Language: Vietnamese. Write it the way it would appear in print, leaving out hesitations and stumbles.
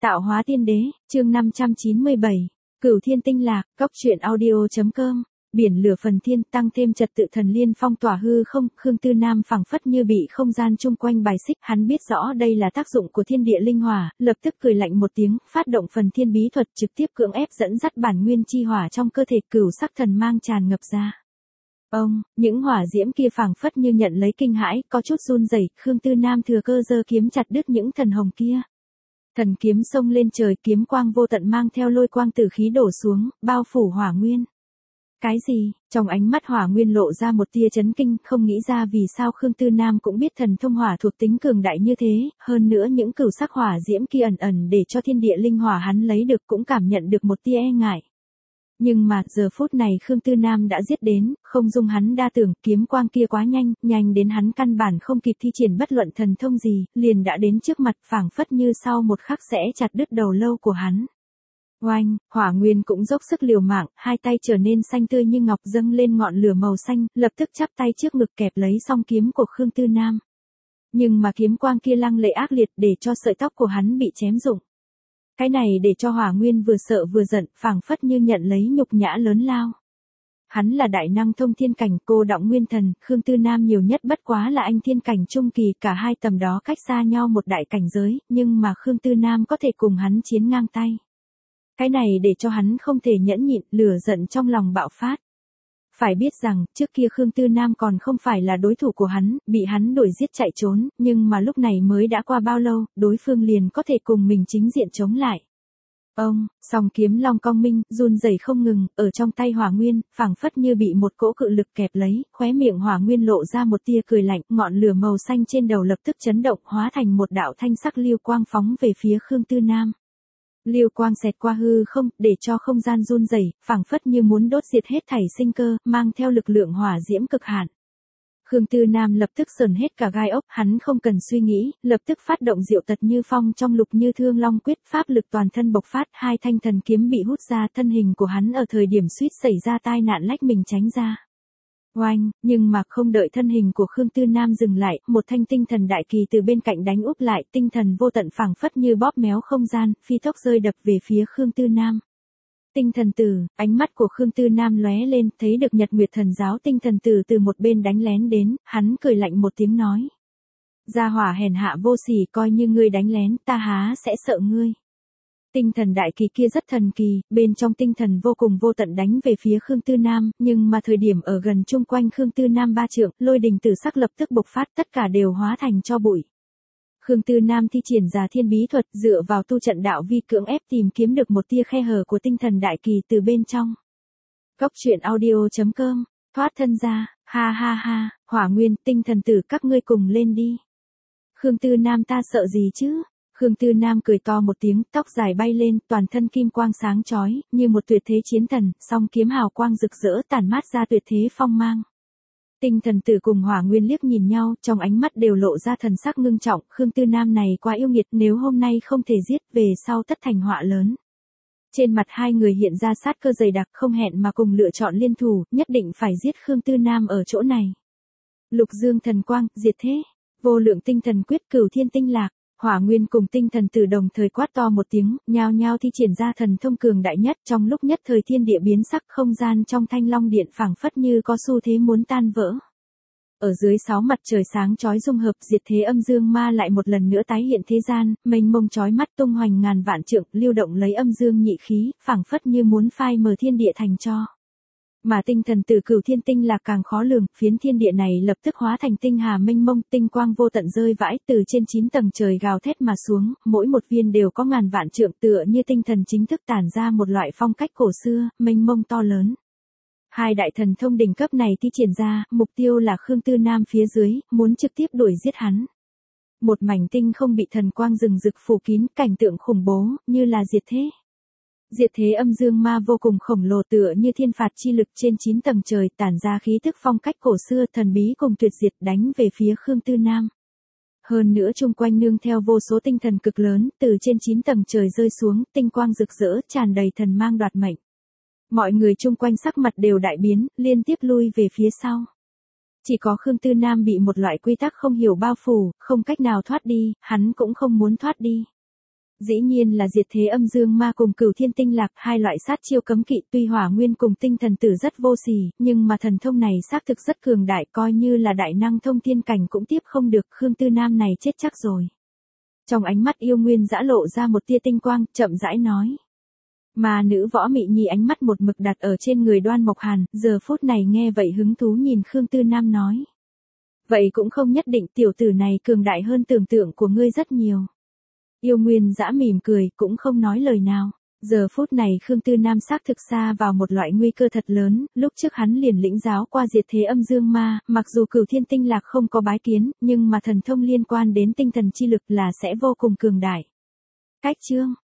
Tạo hóa tiên đế, chương 597. Cửu thiên tinh lạc, cóc truyện audio.com. Biển lửa phần thiên tăng thêm trật tự thần liên phong tỏa hư không, Khương Tư Nam phảng phất như bị không gian chung quanh bài xích, hắn biết rõ đây là tác dụng của thiên địa linh hỏa, lập tức cười lạnh một tiếng, phát động phần thiên bí thuật trực tiếp cưỡng ép dẫn dắt bản nguyên chi hỏa trong cơ thể cửu sắc thần mang tràn ngập ra. Những hỏa diễm kia phảng phất như nhận lấy kinh hãi, có chút run rẩy, Khương Tư Nam thừa cơ giơ kiếm chặt đứt những thần hồng kia. Thần kiếm xông lên trời, kiếm quang vô tận mang theo lôi quang tử khí đổ xuống, bao phủ hỏa nguyên. Cái gì? Trong ánh mắt hỏa nguyên lộ ra một tia chấn kinh, không nghĩ ra vì sao Khương Tư Nam cũng biết thần thông hỏa thuộc tính cường đại như thế, hơn nữa những cửu sắc hỏa diễm kia ẩn ẩn để cho thiên địa linh hỏa hắn lấy được cũng cảm nhận được một tia e ngại. Nhưng mà giờ phút này Khương Tư Nam đã giết đến, không dung hắn đa tưởng, kiếm quang kia quá nhanh, nhanh đến hắn căn bản không kịp thi triển bất luận thần thông gì, liền đã đến trước mặt, phảng phất như sau một khắc sẽ chặt đứt đầu lâu của hắn. Oanh, hỏa nguyên cũng dốc sức liều mạng, hai tay trở nên xanh tươi như ngọc dâng lên ngọn lửa màu xanh, lập tức chắp tay trước ngực kẹp lấy song kiếm của Khương Tư Nam. Nhưng mà kiếm quang kia lăng lệ ác liệt để cho sợi tóc của hắn bị chém rụng. Cái này để cho hỏa nguyên vừa sợ vừa giận, phảng phất như nhận lấy nhục nhã lớn lao. Hắn là đại năng thông thiên cảnh, cô đọng nguyên thần, Khương Tư Nam nhiều nhất bất quá là anh thiên cảnh trung kỳ, cả hai tầm đó cách xa nhau một đại cảnh giới, nhưng mà Khương Tư Nam có thể cùng hắn chiến ngang tay. Cái này để cho hắn không thể nhẫn nhịn, lửa giận trong lòng bạo phát. Phải biết rằng, trước kia Khương Tư Nam còn không phải là đối thủ của hắn, bị hắn đuổi giết chạy trốn, nhưng mà lúc này mới đã qua bao lâu, đối phương liền có thể cùng mình chính diện chống lại. Song kiếm long cong minh, run rẩy không ngừng, ở trong tay hỏa nguyên, phảng phất như bị một cỗ cự lực kẹp lấy, khóe miệng hỏa nguyên lộ ra một tia cười lạnh, ngọn lửa màu xanh trên đầu lập tức chấn động, hóa thành một đạo thanh sắc lưu quang phóng về phía Khương Tư Nam. Lưu quang xẹt qua hư không, để cho không gian run rẩy, phảng phất như muốn đốt diệt hết thảy sinh cơ, mang theo lực lượng hỏa diễm cực hạn. Khương Tư Nam lập tức sờn hết cả gai ốc, hắn không cần suy nghĩ, lập tức phát động diệu tật như phong trong lục như thương long quyết, pháp lực toàn thân bộc phát, hai thanh thần kiếm bị hút ra, thân hình của hắn ở thời điểm suýt xảy ra tai nạn lách mình tránh ra. Oanh, nhưng mà không đợi thân hình của Khương Tư Nam dừng lại, một thanh tinh thần đại kỳ từ bên cạnh đánh úp lại, tinh thần vô tận phảng phất như bóp méo không gian, phi tốc rơi đập về phía Khương Tư Nam. Tinh thần tử, ánh mắt của Khương Tư Nam lóe lên, thấy được Nhật Nguyệt Thần Giáo tinh thần tử từ một bên đánh lén đến, hắn cười lạnh một tiếng nói. Gia hỏa hèn hạ vô sỉ, coi như ngươi đánh lén, ta há sẽ sợ ngươi. Tinh thần đại kỳ kia rất thần kỳ, bên trong tinh thần vô cùng vô tận đánh về phía Khương Tư Nam, nhưng mà thời điểm ở gần chung quanh Khương Tư Nam ba trượng, lôi đình tử sắc lập tức bộc phát, tất cả đều hóa thành tro bụi. Khương Tư Nam thi triển ra thiên bí thuật, dựa vào tu trận đạo vi cưỡng ép tìm kiếm được một tia khe hở của tinh thần đại kỳ từ bên trong. Cóc truyện audio.com, thoát thân ra, ha ha ha, hỏa nguyên, tinh thần tử các ngươi cùng lên đi. Khương Tư Nam ta sợ gì chứ? Khương Tư Nam cười to một tiếng, tóc dài bay lên, toàn thân kim quang sáng chói, như một tuyệt thế chiến thần, song kiếm hào quang rực rỡ tản mát ra tuyệt thế phong mang. Tinh thần tử cùng hỏa nguyên liếc nhìn nhau, trong ánh mắt đều lộ ra thần sắc ngưng trọng, Khương Tư Nam này quá yêu nghiệt, nếu hôm nay không thể giết, về sau tất thành họa lớn. Trên mặt hai người hiện ra sát cơ dày đặc, không hẹn mà cùng lựa chọn liên thủ, nhất định phải giết Khương Tư Nam ở chỗ này. Lục dương thần quang, diệt thế, vô lượng tinh thần quyết, cửu thiên tinh lạc. Hỏa nguyên cùng tinh thần tử đồng thời quát to một tiếng, nhao nhao thi triển ra thần thông cường đại nhất, trong lúc nhất thời thiên địa biến sắc, không gian trong thanh long điện phảng phất như có xu thế muốn tan vỡ. Ở dưới 6 mặt trời sáng chói dung hợp, diệt thế âm dương ma lại một lần nữa tái hiện thế gian, mênh mông chói mắt tung hoành ngàn vạn trượng, lưu động lấy âm dương nhị khí, phảng phất như muốn phai mờ thiên địa thành tro. Mà tinh thần tử cửu thiên tinh là càng khó lường, phiến thiên địa này lập tức hóa thành tinh hà mênh mông, tinh quang vô tận rơi vãi từ trên 9 tầng trời gào thét mà xuống, mỗi một viên đều có ngàn vạn trượng, tựa như tinh thần chính thức tản ra một loại phong cách cổ xưa, mênh mông to lớn. Hai đại thần thông đỉnh cấp này thi triển ra, mục tiêu là Khương Tư Nam phía dưới, muốn trực tiếp đuổi giết hắn. Một mảnh tinh không bị thần quang rừng rực phủ kín, cảnh tượng khủng bố, như là diệt thế. Diệt thế âm dương ma vô cùng khổng lồ tựa như thiên phạt chi lực trên 9 tầng trời, tản ra khí thức phong cách cổ xưa thần bí cùng tuyệt diệt, đánh về phía Khương Tư Nam. Hơn nữa chung quanh nương theo vô số tinh thần cực lớn, từ trên 9 tầng trời rơi xuống, tinh quang rực rỡ, tràn đầy thần mang đoạt mệnh. Mọi người chung quanh sắc mặt đều đại biến, liên tiếp lui về phía sau. Chỉ có Khương Tư Nam bị một loại quy tắc không hiểu bao phủ, không cách nào thoát đi, hắn cũng không muốn thoát đi. Dĩ nhiên là diệt thế âm dương ma cùng cửu thiên tinh lạc, hai loại sát chiêu cấm kỵ, tuy hỏa nguyên cùng tinh thần tử rất vô sỉ, nhưng mà thần thông này xác thực rất cường đại, coi như là đại năng thông thiên cảnh cũng tiếp không được, Khương Tư Nam này chết chắc rồi. Trong ánh mắt yêu nguyên dã lộ ra một tia tinh quang, chậm rãi nói. Mà nữ Võ Mị Nhi ánh mắt một mực đặt ở trên người Đoan Mộc Hàn, giờ phút này nghe vậy hứng thú nhìn Khương Tư Nam nói. Vậy cũng không nhất định, tiểu tử này cường đại hơn tưởng tượng của ngươi rất nhiều. Yêu Nguyên dã mỉm cười, cũng không nói lời nào. Giờ phút này Khương Tư Nam xác thực xa vào một loại nguy cơ thật lớn, lúc trước hắn liền lĩnh giáo qua diệt thế âm dương ma, mặc dù cửu thiên tinh lạc không có bái kiến, nhưng mà thần thông liên quan đến tinh thần chi lực là sẽ vô cùng cường đại. Cách chương